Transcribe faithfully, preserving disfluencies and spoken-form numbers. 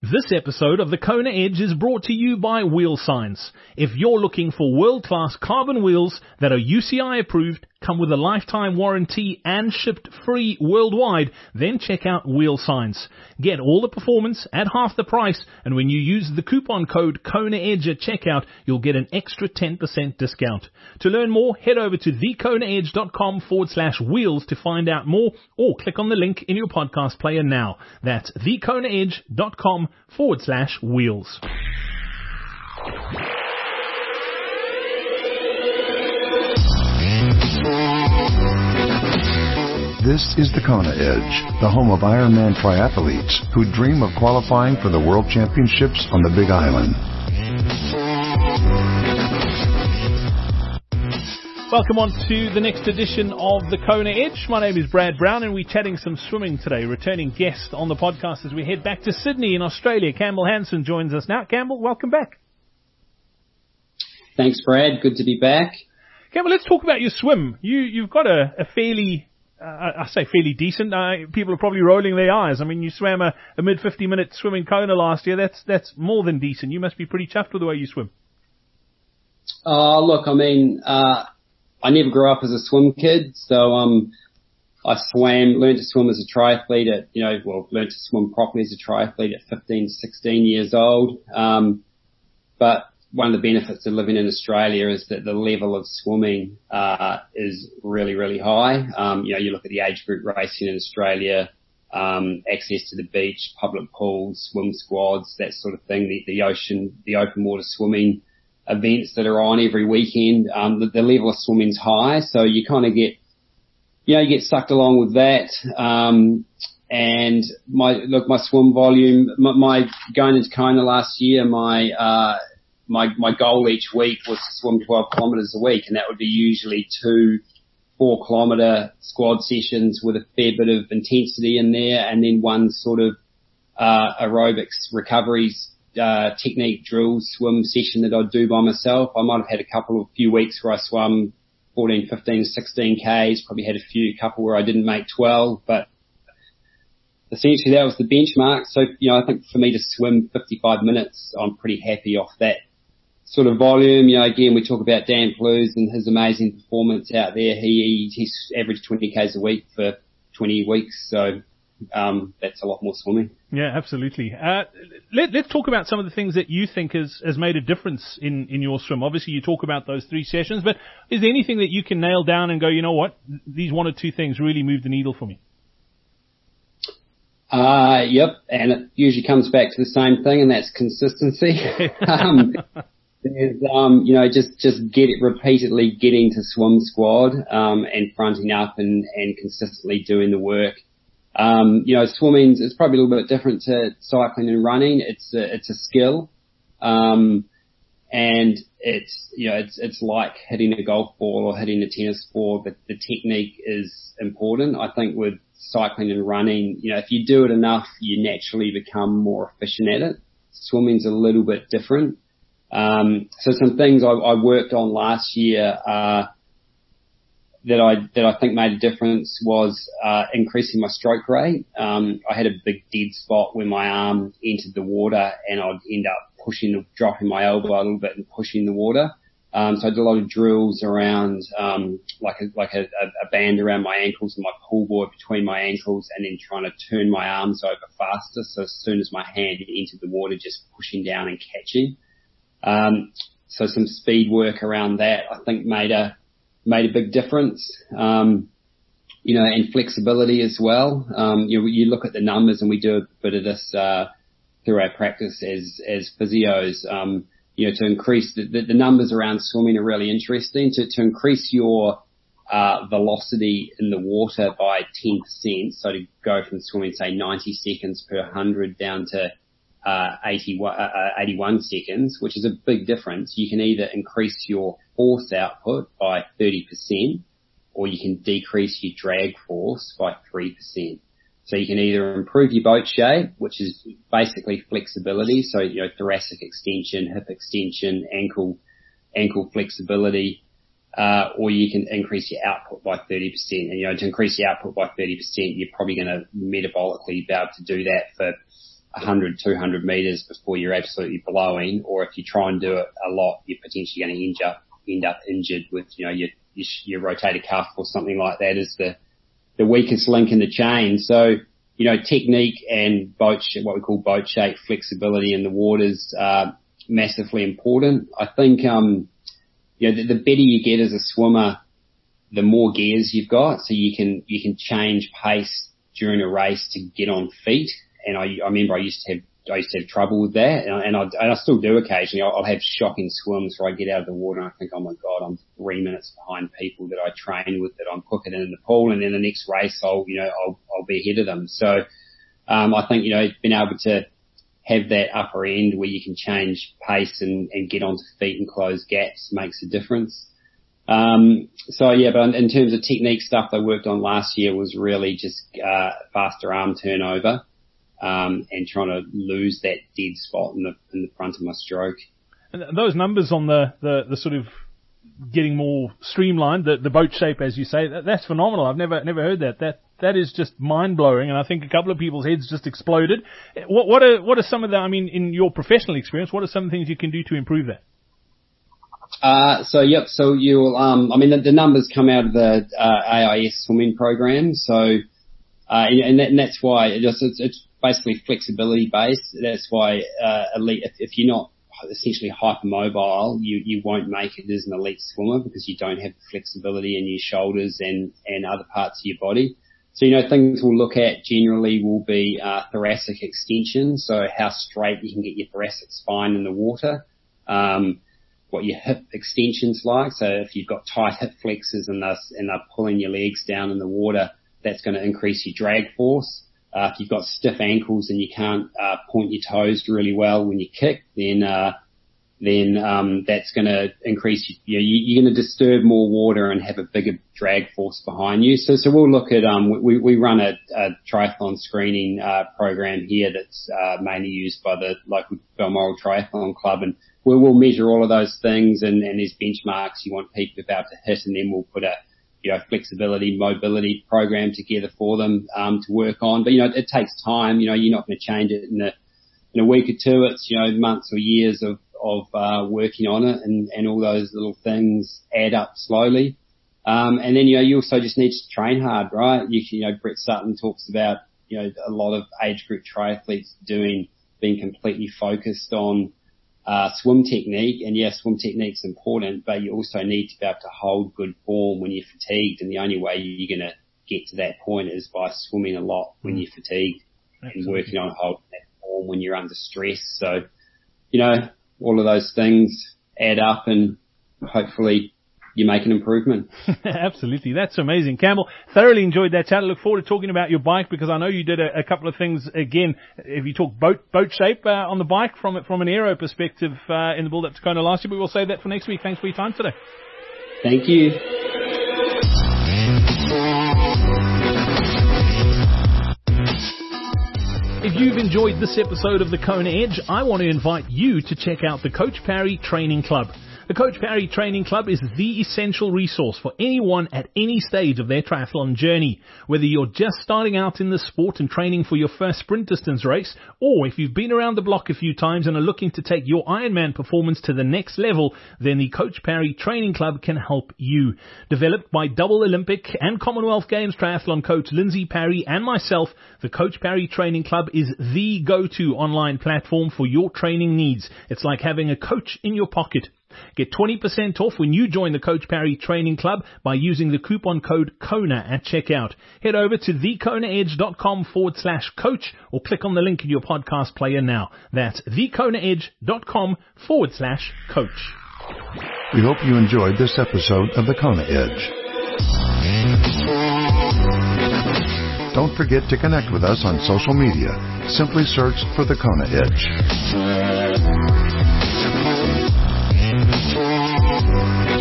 This episode of the Kona Edge is brought to you by Wheel Science. If you're looking for world-class carbon wheels that are U C I approved, come with a lifetime warranty and shipped free worldwide, then check out Wheel Science. Get all the performance at half the price, and when you use the coupon code KONAEDGE at checkout, you'll get an extra ten percent discount. To learn more, head over to thekonaedge.com forward slash wheels to find out more, or click on the link in your podcast player now. That's thekonaedge.com forward slash wheels. This is the Kona Edge, the home of Ironman triathletes who dream of qualifying for the World Championships on the Big Island. Welcome on to the next edition of the Kona Edge. My name is Brad Brown and we're chatting some swimming today. Returning guest on the podcast as we head back to Sydney in Australia. Campbell Hansen joins us now. Campbell, welcome back. Thanks, Brad. Good to be back. Campbell, let's talk about your swim. You, you've got a, a fairly, uh, I say fairly decent. Uh, people are probably rolling their eyes. I mean, you swam a, a mid fifty minute swim in Kona last year. That's, that's more than decent. You must be pretty chuffed with the way you swim. Oh, look, I mean, uh, I never grew up as a swim kid, so um, I swam, learned to swim as a triathlete at, you know, well, learned to swim properly as a triathlete at fifteen, sixteen years old. Um, but one of the benefits of living in Australia is that the level of swimming uh, is really, really high. Um, you know, you look at the age group racing in Australia, um, access to the beach, public pools, swim squads, that sort of thing, the, the ocean, the open water swimming events that are on every weekend. Um, the, the level of swimming's high, so you kind of get, you know, you get sucked along with that. Um, and my, look, my swim volume, my, my going into Kona last year, my, uh, my, my goal each week was to swim twelve kilometers a week, and that would be usually two four kilometer squad sessions with a fair bit of intensity in there, and then one sort of, uh, aerobics recoveries Uh, technique drill swim session that I'd do by myself. I might have had a couple of few weeks where I swum fourteen, fifteen, sixteen Ks, probably had a few, couple where I didn't make twelve, but essentially that was the benchmark. So, you know, I think for me to swim fifty-five minutes, I'm pretty happy off that sort of volume. You know, again, we talk about Dan Plews and his amazing performance out there. He, he's averaged twenty Ks a week for twenty weeks. So, Um, that's a lot more swimming. Yeah, absolutely. Uh, let, let's talk about some of the things that you think has, has made a difference in, in your swim. Obviously, you talk about those three sessions, but is there anything that you can nail down and go, you know what, these one or two things really moved the needle for me? Uh, yep, and it usually comes back to the same thing, and that's consistency. um, there's, um, you know, just, just get it repeatedly getting to swim squad, um, and fronting up and, and consistently doing the work. Um, you know, swimming is probably a little bit different to cycling and running. It's a, it's a skill. Um, and it's, you know, it's, it's like hitting a golf ball or hitting a tennis ball, but the technique is important. I think with cycling and running, you know, if you do it enough, you naturally become more efficient at it. Swimming's a little bit different. Um, so some things I, I worked on last year, uh, that I, that I think made a difference was, uh, increasing my stroke rate. Um, I had a big dead spot where my arm entered the water and I'd end up pushing the, dropping my elbow a little bit and pushing the water. Um, so I did a lot of drills around, um, like a, like a, a band around my ankles and my pull board between my ankles, and then trying to turn my arms over faster. So as soon as my hand entered the water, just pushing down and catching. Um, so some speed work around that I think made a, made a big difference. Um, you know, and flexibility as well. Um, you, you look at the numbers, and we do a bit of this, uh, through our practice as, as physios. Um, you know, to increase the, the, the numbers around swimming are really interesting. To, to increase your, uh, velocity in the water by ten percent. So to go from swimming, say ninety seconds per hundred down to, uh, eighty-one, uh, eighty-one seconds, which is a big difference. You can either increase your force output by thirty percent, or you can decrease your drag force by three percent. So you can either improve your boat shape, which is basically flexibility. So, you know, thoracic extension, hip extension, ankle, ankle flexibility, uh, or you can increase your output by thirty percent. And, you know, to increase your output by thirty percent, you're probably going to metabolically be able to do that for, one hundred, two hundred meters before you're absolutely blowing, or if you try and do it a lot, you're potentially going to end up, end up injured with, you know, your, your, your rotator cuff or something like that is the, the weakest link in the chain. So, you know, technique and boat, what we call boat shape, flexibility in the waters are massively important. I think, um, you know, the, the better you get as a swimmer, the more gears you've got, so you can, you can change pace during a race to get on feet. And I, I remember I used to have, I used to have trouble with that, and I, and I, and I still do occasionally. I'll, I'll have shocking swims where I get out of the water and I think, oh my God, I'm three minutes behind people that I train with that I'm quicker than in the pool. And then the next race, I'll, you know, I'll, I'll be ahead of them. So, um, I think, you know, being able to have that upper end where you can change pace and, and get onto feet and close gaps makes a difference. Um, so yeah, but in terms of technique stuff I worked on last year was really just, uh, faster arm turnover. Um, and trying to lose that dead spot in the in the front of my stroke. And those numbers on the, the, the sort of getting more streamlined, the, the boat shape, as you say, that, that's phenomenal. I've never never heard that. That that is just mind blowing, and I think a couple of people's heads just exploded. What what are what are some of the? I mean, in your professional experience, what are some things you can do to improve that? Uh, so yep, so you'll um, I mean the, the numbers come out of the uh, A I S swimming program, so. Uh, and, and, that, and that's why it just, it's, it's basically flexibility based. That's why, uh, elite, if, if you're not essentially hypermobile, you, you won't make it as an elite swimmer because you don't have the flexibility in your shoulders and, and other parts of your body. So, you know, things we'll look at generally will be, uh, thoracic extension. So how straight you can get your thoracic spine in the water. Um, what your hip extension's like. So if you've got tight hip flexors and they're, and they're pulling your legs down in the water, that's going to increase your drag force. Uh, if you've got stiff ankles and you can't uh, point your toes really well when you kick, then uh, then um, that's going to increase. You know, you're going to disturb more water and have a bigger drag force behind you. So, so we'll look at. Um, we we run a, a triathlon screening uh, program here that's uh, mainly used by the local Balmoral Triathlon Club, and we will measure all of those things. And, and there's benchmarks you want people to be able to hit, and then we'll put a you know, flexibility, mobility program together for them, um, to work on. But, you know, it, it takes time. You know, you're not going to change it in a, in a week or two. It's, you know, months or years of, of, uh, working on it, and, and all those little things add up slowly. Um, and then, you know, you also just need to train hard, right? You, you know, Brett Sutton talks about, you know, a lot of age group triathletes doing, being completely focused on, Uh, swim technique, and yes, swim technique's important, but you also need to be able to hold good form when you're fatigued, and the only way you're going to get to that point is by swimming a lot when you're fatigued. Absolutely. And working on holding that form when you're under stress. So, you know, all of those things add up, and hopefully you make an improvement. Absolutely. That's amazing. Campbell, thoroughly enjoyed that chat. I look forward to talking about your bike, because I know you did a, a couple of things. Again, if you talk boat boat shape uh, on the bike from from an aero perspective uh, in the build-up to Kona last year, but we'll save that for next week. Thanks for your time today. Thank you. If you've enjoyed this episode of the Kona Edge, I want to invite you to check out the Coach Parry Training Club. The Coach Parry Training Club is the essential resource for anyone at any stage of their triathlon journey. Whether you're just starting out in the sport and training for your first sprint distance race, or if you've been around the block a few times and are looking to take your Ironman performance to the next level, then the Coach Parry Training Club can help you. Developed by double Olympic and Commonwealth Games triathlon coach Lindsay Parry and myself, the Coach Parry Training Club is the go-to online platform for your training needs. It's like having a coach in your pocket. Get twenty percent off when you join the Coach Parry Training Club by using the coupon code KONA at checkout. Head over to thekonaedge.com forward slash coach or click on the link in your podcast player now. That's thekonaedge.com forward slash coach. We hope you enjoyed this episode of the Kona Edge. Don't forget to connect with us on social media. Simply search for the Kona Edge.